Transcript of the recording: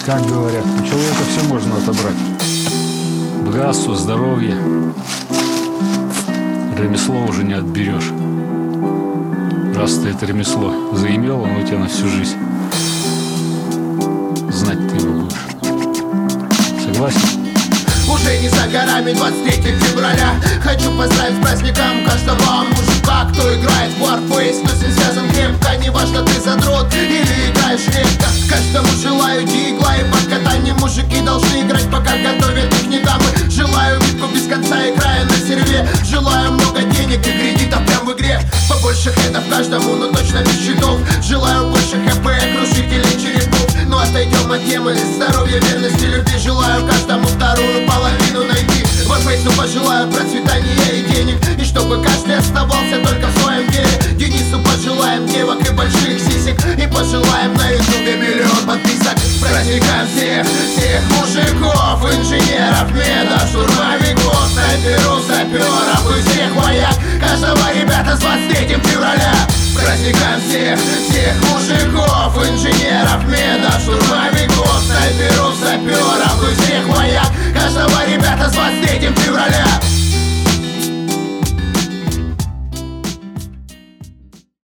Как говорят, у человека все можно отобрать. Богатство, здоровье. Ремесло уже не отберешь. Раз ты это ремесло заимел, оно у тебя на всю жизнь. Знать ты его будешь. Согласен? Уже не за горами 23 февраля. Хочу поздравить с праздником каждого мужика, кто играет в Warface, но с ним связан крепко. Неважно, ты задрот или играешь редко. Каждому желаю дигла и под катанием. Мужики должны играть, пока готовят их недамы. Желаю битку без конца, играя на серве. Желаю много денег и кредитов прям в игре. Побольше хедов каждому, но точно без щитов. Желаю больше хп, крушителей черепов. Но отойдем от темы здоровья, верности, любви. Желаю каждому вторую половину найти. Warface'у пожелаю процветания и денег, и чтобы каждый оставался только в своем деле. Денису пожелаем девок и больших сисек, и пожелаем на ютубе миллион подписок. Праздником всех мужиков, инженеров, медов, штурмовиков, снайперов, саперов и всех вояк. Каждого ребята с 23 февраля. Праздником всех мужиков, инженеров, медов, штурмовиков, снайперов, саперов и всех вояк.